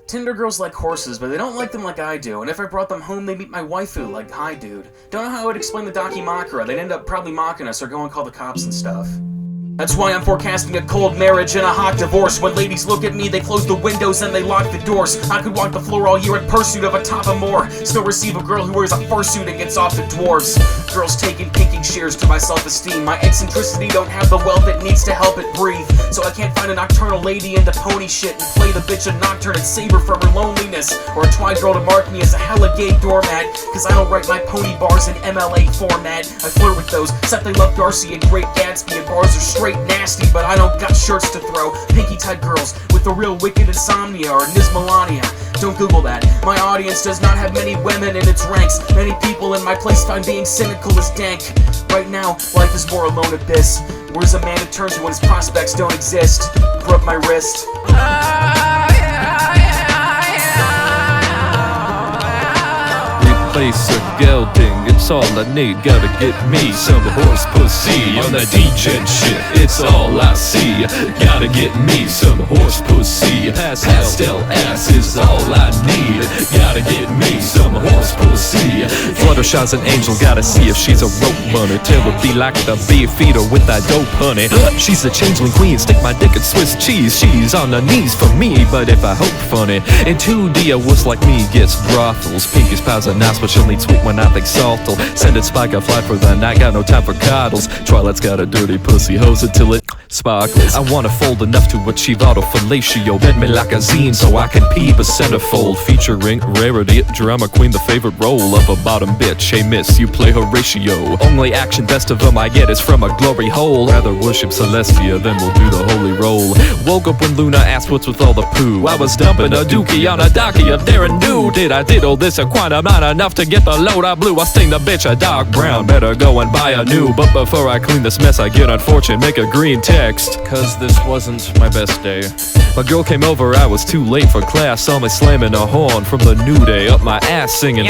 Tinder girls like horses, but they don't like them like I do, and if I brought them home, they'd meet my waifu like, hi dude. Don't know how I would explain the Dakimakura, they'd end up probably mocking us or go and call the cops and stuff. That's why I'm forecasting a cold marriage and a hot divorce. When ladies look at me, they close the windows and they lock the doors. I could walk the floor all year in pursuit of a top of more. Still receive a girl who wears a fursuit and gets off the dwarves. Girls taking kicking shares to my self-esteem. My eccentricity don't have the wealth it needs to help it breathe. So I can't find a nocturnal lady into pony shit and play the bitch a nocturne and save her from her loneliness. Or a twine girl to mark me as a hella gay doormat. Cause I don't write my pony bars in MLA format. I flirt with those, except they love Darcy and Great Gatsby, and bars are straight nasty, but I don't got shirts to throw. Pinky-type girls with the real wicked insomnia or Nismalania. Don't Google that. My audience does not have many women in its ranks. Many people in my place find being cynical as dank. Right now, life is more a lone abyss. Where's a man who turns to when his prospects don't exist? Rub my wrist. Replace a gelding, it's all I need. Gotta get me some horse pussy. On that degen shit, it's all I see. Gotta get me some horse pussy. Pastel ass is all I need. Gotta get me some horse pussy. Fluttershy's an angel, gotta see if she's a rope runner. Tail would be like the beef feeder with that dope honey. She's the changeling queen, stick my dick in Swiss cheese. She's on her knees for me, but if I hope funny. In 2D, a wuss like me gets brothels. Pinkies pals are nice, but she'll need sweet when I think salt'll send it spike, I fly for the night, got no time for coddles. Twilight's got a dirty pussy, hose it till it sparkles. I wanna fold enough to achieve autofellatio. Bend me like a zine so I can peep a centerfold. Featuring rarity, drama queen, the favorite role of a bottom bitch. Hey miss, you play Horatio. Only action best of them I get is from a glory hole. Rather worship Celestia, then we'll do the holy roll. Woke up when Luna asked what's with all the poo. I was dumping a dookie on a docky up there and knew. Did I diddle this a quantum, not enough to get the load I blew. I sting the bitch a dark brown, better go and buy a new. But before I clean this mess I get unfortunate, make a green text. Cause this wasn't my best day. My girl came over, I was too late for class. Saw me slamming a horn from the new day up my ass singing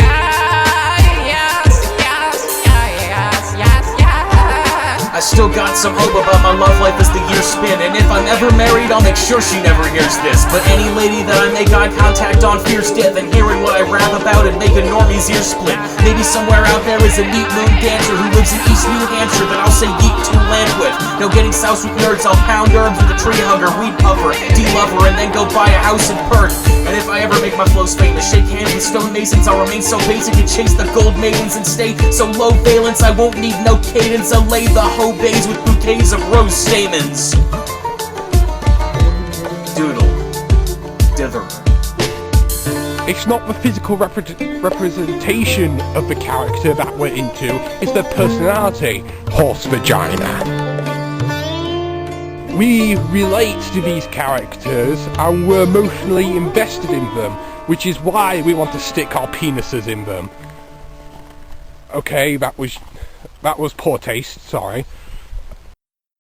I still got some hope about my love life as the years spin. And if I'm ever married, I'll make sure she never hears this. But any lady that I make eye contact on fears death, and hearing what I rap about and make a normie's ear split. Maybe somewhere out there is a neat moon dancer who lives in East New Hampshire that I'll say yeet to land with. No getting soused with nerds, I'll pound herbs with a tree hugger, weed puffer, de-lover, and then go buy a house in Perth. And if I ever make my flows famous, shake hands with stonemasons, I'll remain so basic and chase the gold maidens and stay so low valence I won't need no cadence. I'll lay the bays with bouquets of rose stamens. Doodle. Dither. It's not the physical representation of the character that we're into, it's their personality. Horse vagina. We relate to these characters and we're emotionally invested in them, which is why we want to stick our penises in them. Okay, that was poor taste, sorry.